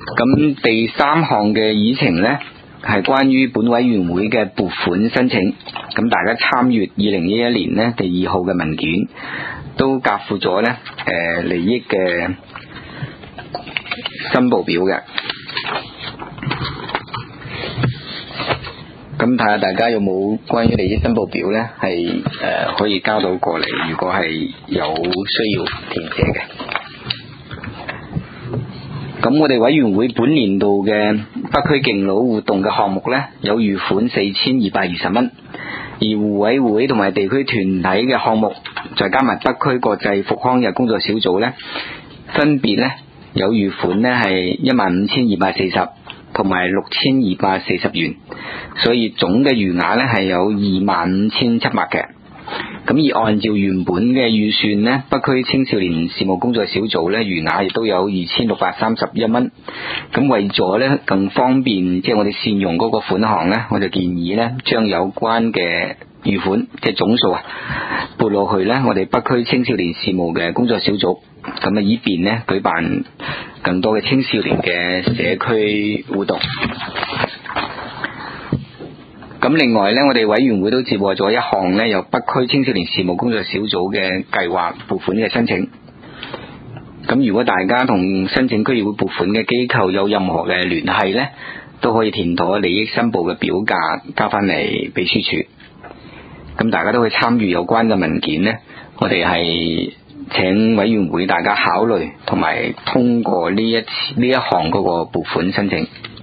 咁第3項嘅議程呢，係關於本委員會嘅撥款申請。咁大家參閱2011年呢第2號嘅文件，都夾附咗呢利益嘅申報表嘅。咁睇下大家有冇關於利益申報表呢，係可以交到過嚟，如果係有需要填寫嘅。咁我哋委員會本年度嘅北區敬老活動嘅項目呢，有預款4220蚊，而互委會同埋地區團體嘅項目，再加埋北區國際復康日工作小組呢，分別呢有預款呢係15240同埋6240元，所以總嘅餘額呢係有25700嘅。咁而按照原本嘅預算呢，北區青少年事務工作小組呢，餘額亦都有2631蚊。咁為咗呢更方便，即係我哋善用嗰個款項呢，我就建議呢將有關嘅預款即係總數撥落去呢我哋北區青少年事務嘅工作小組，咁以便呢舉辦更多嘅青少年嘅社區活動。咁另外呢，我哋委員會都接獲咗一項呢由北區青少年事務工作小組嘅計劃撥款嘅申請。咁如果大家同申請區議會撥款嘅機構有任何嘅聯繫呢，都可以填妥利益申報嘅表格交翻嚟秘書處。咁大家都可以參與有關嘅文件呢，我哋係請委員會大家考慮同埋通過呢一項嗰個撥款申請。